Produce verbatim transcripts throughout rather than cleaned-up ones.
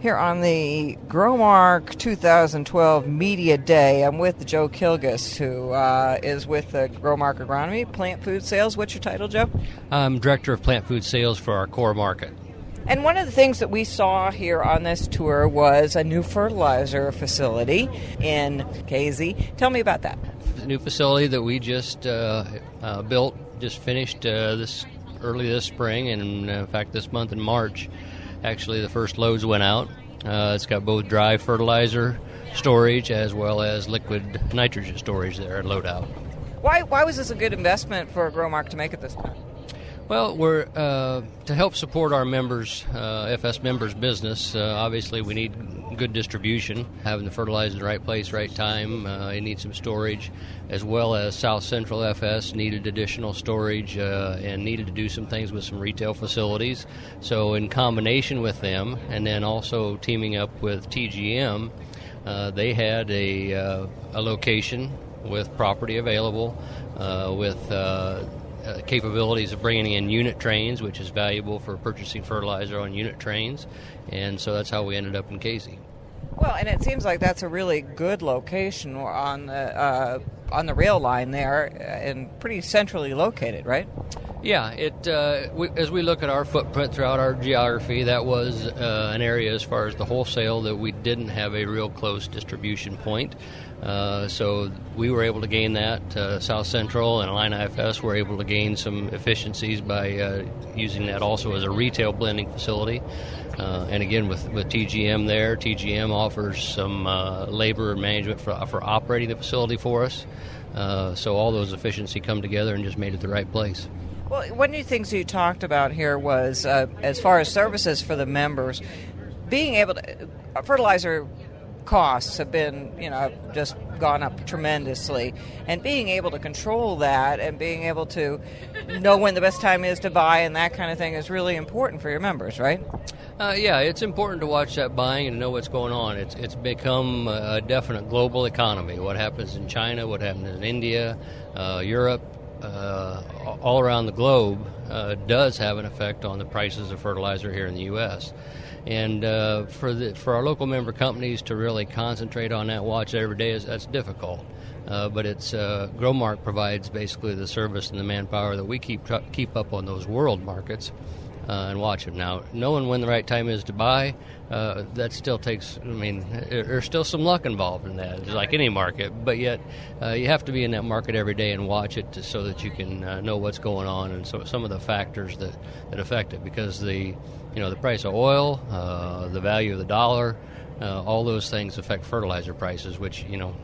here on the Growmark two thousand twelve Media Day. I'm with Joe Kilgus, who uh, is with the Growmark Agronomy, Plant Food Sales. What's your title, Joe? I'm Director of Plant Food Sales for our core market. And one of the things that we saw here on this tour was a new fertilizer facility in Casey. Tell me about that. The new facility that we just uh, uh, built, just finished uh, this early this spring, and in fact this month in March, actually the first loads went out. Uh, it's got both dry fertilizer storage as well as liquid nitrogen storage there at load out. Why, why was this a good investment for Growmark to make at this time? Well, we're uh, to help support our members, uh, F S members' business. Uh, obviously, we need good distribution, having the fertilizer in the right place, right time. Uh, you need some storage, as well as South Central F S needed additional storage uh, and needed to do some things with some retail facilities. So, in combination with them, and then also teaming up with T G M, uh, they had a uh, a location with property available, uh, with Uh, Uh, capabilities of bringing in unit trains, which is valuable for purchasing fertilizer on unit trains, and so that's how we ended up in Casey. Well, and it seems like that's a really good location on the uh, on the rail line there, and pretty centrally located, right? Yeah, it. Uh, we, as we look at our footprint throughout our geography, that was uh, an area as far as the wholesale that we didn't have a real close distribution point. Uh, so we were able to gain that. Uh, South Central and Illini F S were able to gain some efficiencies by uh, using that also as a retail blending facility. Uh, and again, with, with T G M there, T G M offers some uh, labor and management for, for operating the facility for us. Uh, so all those efficiencies come together and just made it the right place. Well, one of the things you talked about here was, uh, as far as services for the members, being able to, uh, fertilizer costs have been, you know, just gone up tremendously, and being able to control that and being able to know when the best time is to buy and that kind of thing is really important for your members, right? Uh, yeah, it's important to watch that buying and know what's going on. It's it's become a definite global economy. What happens in China, what happens in India, uh, Europe, uh, all around the globe uh, does have an effect on the prices of fertilizer here in the U S And uh, for the for our local member companies to really concentrate on that, watch it every day, is that's difficult. Uh, but it's uh, Growmark provides basically the service and the manpower that we keep keep up on those world markets uh, and watch them. Now, knowing when the right time is to buy, uh, that still takes. I mean, there's still some luck involved in that, just like any market. But yet, uh, you have to be in that market every day and watch it to, so that you can uh, know what's going on and so some of the factors that, that affect it, because the You know, the price of oil, uh, the value of the dollar, uh, all those things affect fertilizer prices, which, you know,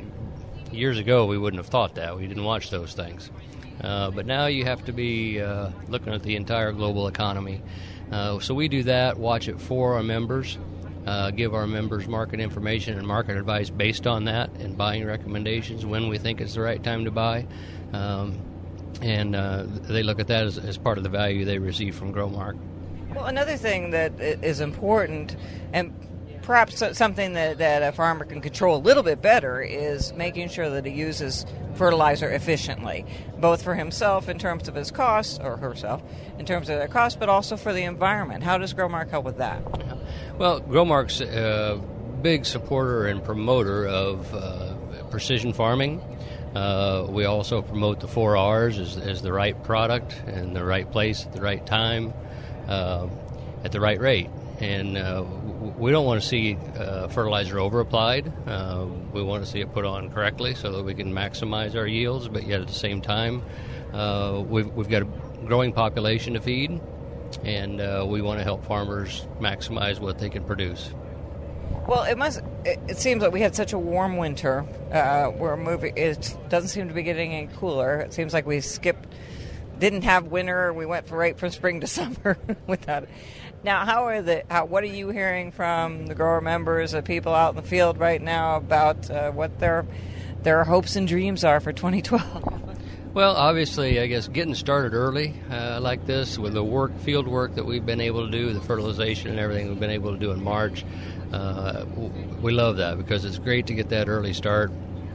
years ago we wouldn't have thought that. We didn't watch those things. Uh, but now you have to be uh, looking at the entire global economy. Uh, so we do that, watch it for our members, uh, give our members market information and market advice based on that, and buying recommendations when we think it's the right time to buy. Um, and uh, they look at that as, as part of the value they receive from Growmark. Well, another thing that is important, and perhaps something that, that a farmer can control a little bit better, is making sure that he uses fertilizer efficiently, both for himself in terms of his costs, or herself in terms of their costs, but also for the environment. How does Growmark help with that? Well, Growmark's a big supporter and promoter of uh, precision farming. Uh, we also promote the four R's as, as the right product in the right place at the right time. Uh, at the right rate, and uh, w- we don't want to see uh, fertilizer over-applied. Uh, we want to see it put on correctly so that we can maximize our yields, but yet at the same time, uh, we've, we've got a growing population to feed, and uh, we want to help farmers maximize what they can produce. Well, it must. It, it seems like we had such a warm winter. Uh, we're moving. It doesn't seem to be getting any cooler. It seems like we skipped. Didn't have winter. We went for right from spring to summer without it. Now, how are the? How, what are you hearing from the grower members, the people out in the field right now about uh, what their their hopes and dreams are for twenty twelve? Well, obviously, I guess getting started early uh, like this with the work, field work that we've been able to do, the fertilization and everything we've been able to do in March, uh, we love that because it's great to get that early start,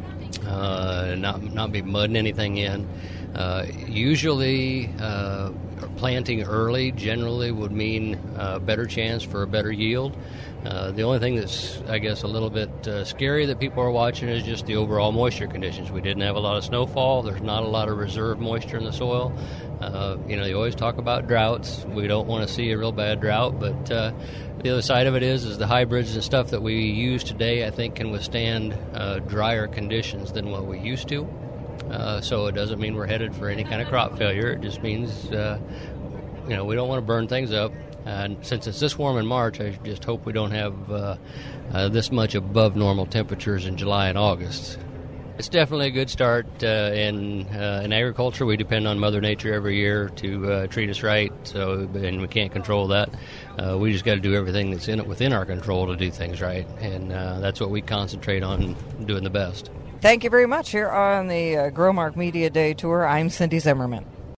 uh, not not be mudding anything in. Uh, usually, uh, planting early generally would mean a better chance for a better yield. Uh, the only thing that's, I guess, a little bit uh, scary that people are watching is just the overall moisture conditions. We didn't have a lot of snowfall. There's not a lot of reserve moisture in the soil. Uh, you know, you always talk about droughts. We don't want to see a real bad drought, but uh, the other side of it is, is the hybrids and stuff that we use today, I think, can withstand uh, drier conditions than what we used to. Uh, so it doesn't mean we're headed for any kind of crop failure. It just means, uh, you know, we don't want to burn things up. And since it's this warm in March, I just hope we don't have uh, uh, this much above normal temperatures in July and August. It's definitely a good start uh, in uh, in agriculture. We depend on Mother Nature every year to uh, treat us right, so and we can't control that. Uh, we just got to do everything that's in it within our control to do things right, and uh, that's what we concentrate on doing the best. Thank you very much. Here on the uh, Growmark Media Day Tour, I'm Cindy Zimmerman.